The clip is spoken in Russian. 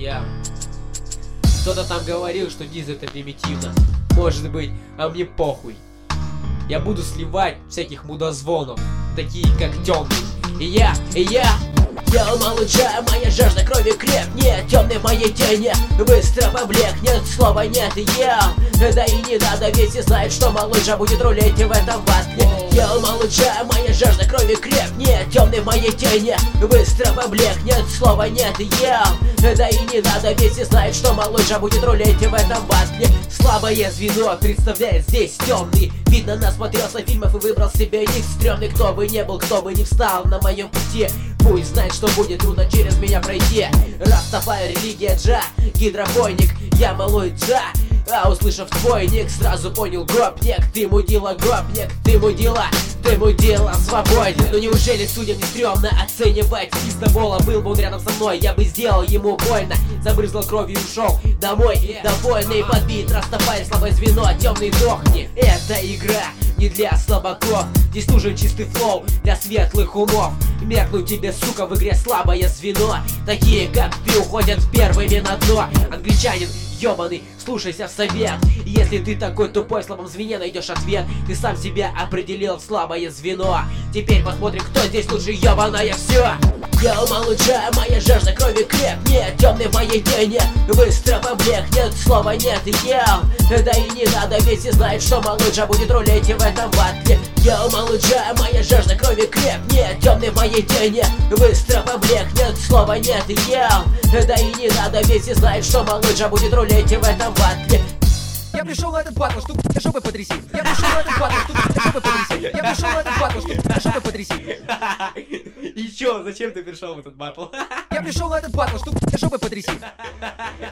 Я... Кто-то там говорил, что диз это примитивно. Может быть, а мне похуй. Я буду сливать всяких мудозвонов, такие как темный. И я улучшаю, моя жажда крови крепнет. Темный в моей тени быстро поблекнет. Слова нет, да и не надо, ведь и знает, что малыша будет рулить в этом басне. Я улучшаю, моя жажда крови крепнет. Темный в моей тени быстро поблекнет. Слова нет, да и не надо, ведь и знает, что малыша будет рулить в этом басне. Слабое звено представляет здесь темный. Видно, насмотрелся фильмов и выбрал себе ник стрёмный. Кто бы не был, кто бы не встал на моем пути, пусть знает, что будет трудно через меня пройти. Растафарь, религия, джа, гидропоник, я малой джа. А услышав твой ник, сразу понял гопник. Ты мудила, гопник, ты мудила свободен. Но неужели судьям не стрёмно оценивать пиздобола? Был бы он рядом со мной, я бы сделал ему больно. Забрызгал кровью и ушел домой, довольный подбит. Растафарь, слабое звено, темный дохни. Это игра не для слабаков, здесь нужен чистый флоу для светлых умов. Меркнуть тебе, сука, в игре слабое звено. Такие, как ты, уходят первыми на дно. Англичанин ёбаный, слушайся в совет. Если ты такой тупой, в слабом звене найдешь ответ. Ты сам себя определил в слабое звено. Теперь посмотрим, кто здесь лучше, ёбаное все. Я улучшаю, моя жажда крови крепнет. Темный в моей тени быстро поблекнет. Слова нет, да и не надо, ведь и знает, что малыша будет рулить в этом батле. Я улучшаю, моя жажда крови крепнет. Темный в моей тени быстро поблекнет. Слова нет, да и не надо, ведь и знает, что малыша будет рулить в этом батле. Я пришел в этот батл, чтобы жопы потряси. Я пришел в этот батл, чтобы жопы потряси. Я пришел в этот батл, чтобы жопы потряси. И чё, зачем ты пришел в этот батл? Я пришел в этот батл, чтобы жопы потряси.